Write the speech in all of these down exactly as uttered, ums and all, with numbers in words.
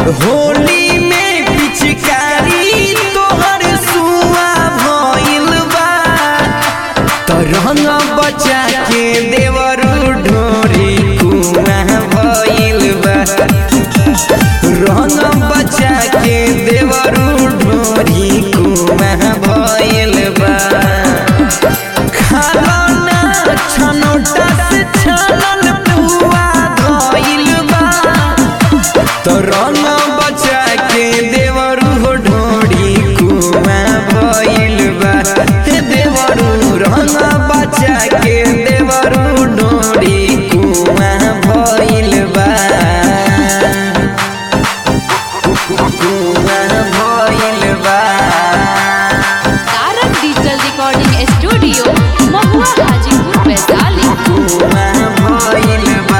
होली में पिचकारी तोहर सुआ भइल बा तो रंग बचा के देवरू ढोरी कुआ भइल बा। रंग बचा के देवरू ढोरी कुआ भइल बा। खाला ना छनोटा से छनल पुआ धइल बा तो रंग बचा के देवरू ढोरी कुआ भइल बा। देवरू रंग बचा के देवरू ढोरी कुआ भइल बा। कुआ भइल बा। तारक डिजिटल रिकॉर्डिंग स्टूडियो महुआ हाजीपुर वैशाली। कुआ भइल बा।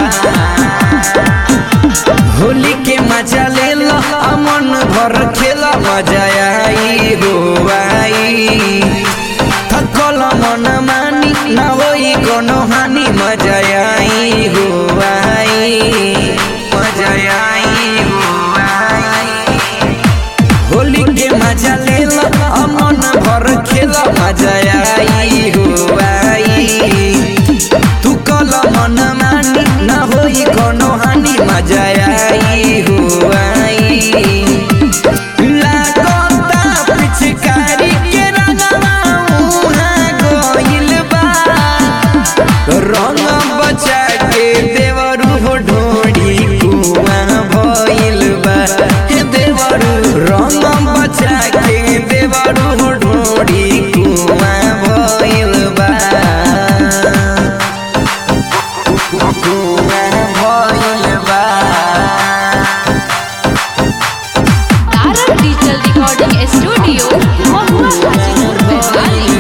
होली के मजा ले लो अमन भर खेला मजा आई हो आई। थकल मन मानी ना होई कोनो हानि मजा आई हो आई। मजा आई हो आई। होली के मजा ले लो अमन भर खेला मजा आई हो आई। तू कल मन मानी ना होई कोनो हानि मजा आई हो आई। लागता पिचकारी के रंगवा उहाँ गइल बा। रंग बचा के देवरू ढोरी कुआ भइल बा। हे देवरू रंग बचा के देवरू ढोरी कुआ भइल बा। कुआ भइल बा। तारक डिजिटल रिकॉर्डिंग स्टूडियो महुआ हाजीपुर वैशाली।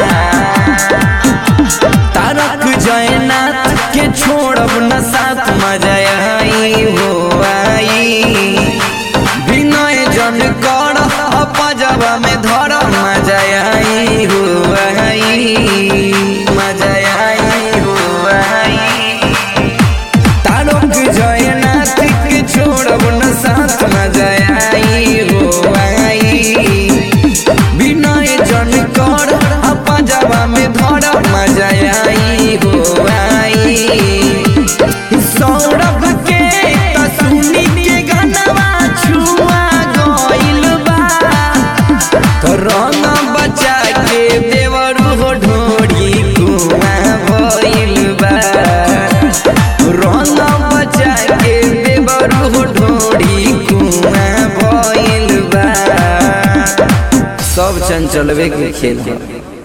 तारक जयनाथ के छोड़ब न साथ मजा आई हो आई। विनय जन कर अपजवा में धर मजा आई हो आई। मजा आई हो आई। तारक जयनाथ के छोड़ब न साथ मजा आई हो आई। विनय जन कर अपजवा में धर मजा आई हो आई। सौरभ के तसुनी के गनवा छुआ गइल बा तो रंग बचा के देवरू ढोरी कुआ भइल बा। रंग बचा के देवरू ढोरी कुआ भइल बा। सब चंचलवे के खेल है।